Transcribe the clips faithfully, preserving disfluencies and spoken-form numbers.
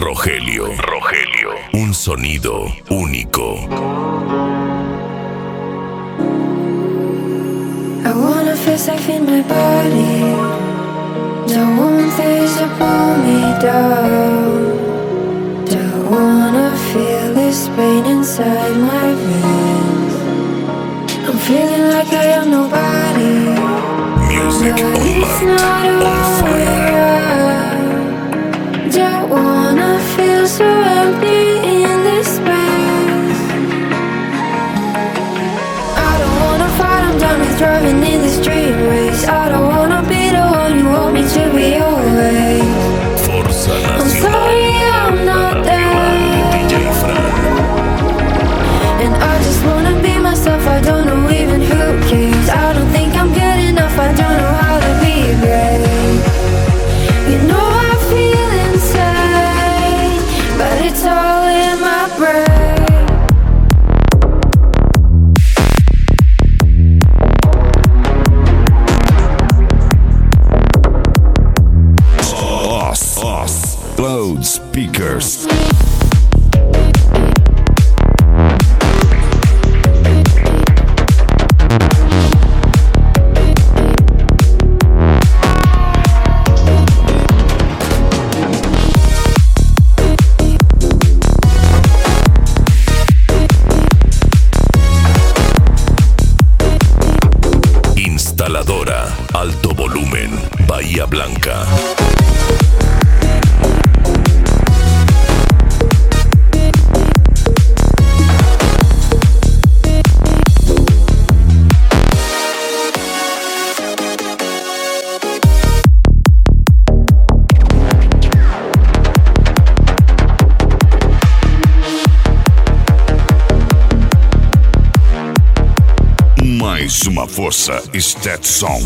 Rogelio. Rogelio. Un sonido único. I wanna feel safe in my body. Don't want things to pull me down. Don't wanna feel this pain inside my veins. I'm feeling like I am nobody. Music But on it's light, not on fire. don't wanna feel so empty in this space. I don't wanna fight, I'm done with driving in this dream race. I don't wanna be the one you want me to be always. Forza I'm Nacional. sorry I'm not there. D J Fran. And I just wanna be myself, I don't know even who cares. I don't think I'm good enough, I don't know how to be great. You know I feel insane, but it's all in my brain. Os, os, loudspeakers. Instaladora Alto Volumen, Bahía Blanca. Mais uma força, Stetson.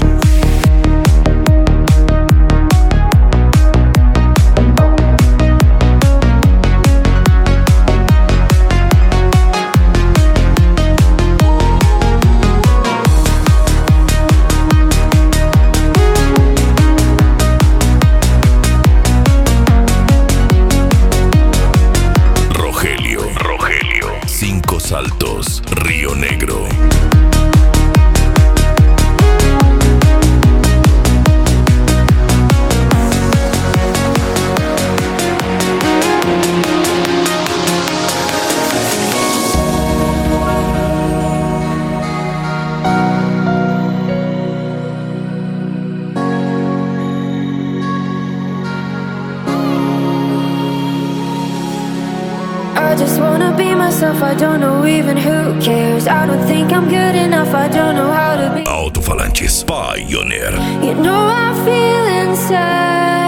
Rogelio, Rogelio. Cinco Saltos, Río Negro. I just wanna be myself, I don't know even who cares. I don't think I'm good enough, I don't know how to be. Alto-falantes Pioneer. You know I feel insane.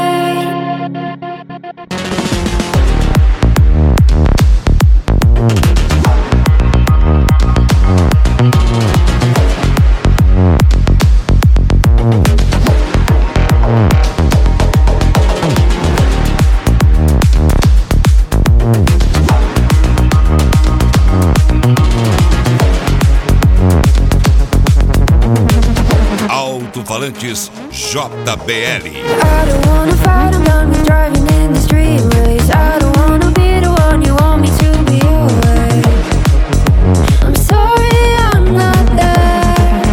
Alto-falantes J B L. I don't wanna fight, I'm done with driving in this dream race. I don't wanna be the one you want me to be always. I'm sorry I'm not there.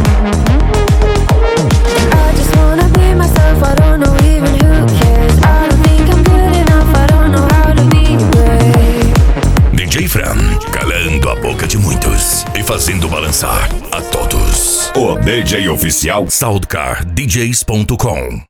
I just wanna be myself, I don't know even who cares. I don't think I'm good enough, I don't know how to be brave. D J Fran, calando a boca de muitos e fazendo balançar a todos. O D J oficial Soundcar D Js ponto com.